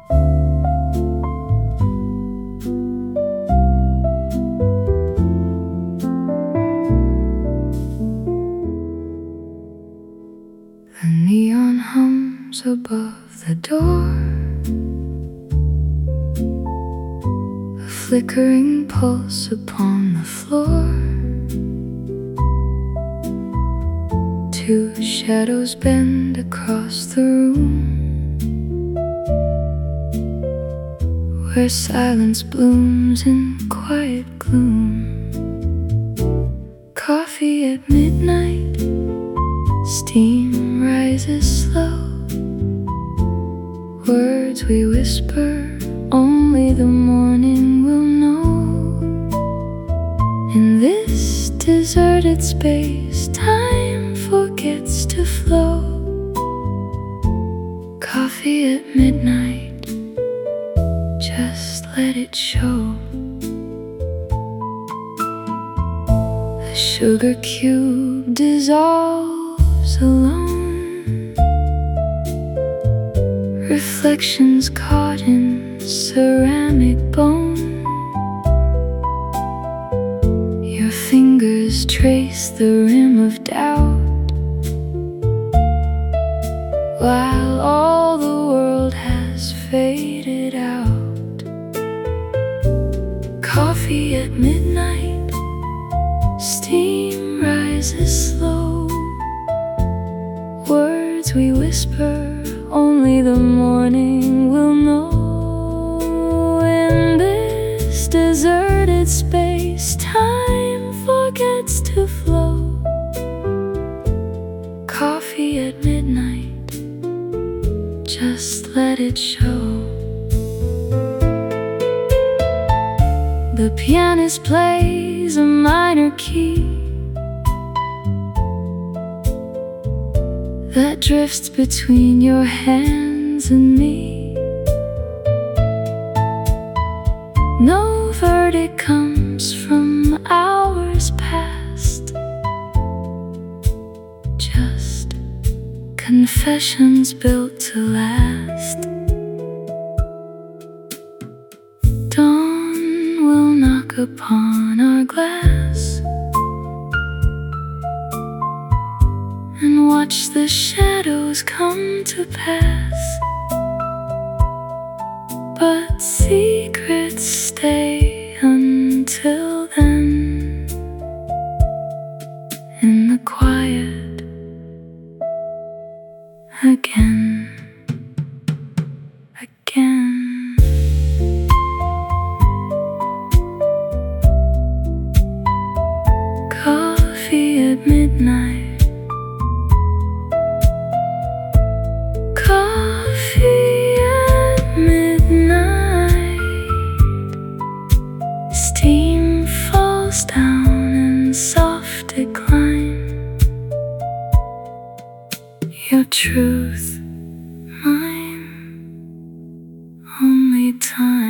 The neon hums above the door, a flickering pulse upon the floor. Two shadows bend across the room, where silence blooms in quiet gloom. Coffee at midnight, steam rises slow. Words we whisper, only the morning will know. In this deserted space, time forgets to flow. Coffee at midnight, just let it show. The sugar cube dissolves alone, reflections caught in ceramic bone. Your fingers trace the rim of doubt, while all the world has faded out. Coffee at midnight, steam rises slow. Words we whisper, only the morning will know. In this deserted space, time forgets to flow. Coffee at midnight, just let it show. The pianist plays a minor key that drifts between your hands and me. No verdict comes from hours past, just confessions built to last. Dawn will knock upon our glass and watch the shadows come to pass. But secrets stay until then. In the quiet again, again. Coffee at midnight, coffee at midnight. Steam falls down in soft decline. Your truth, mine, only time.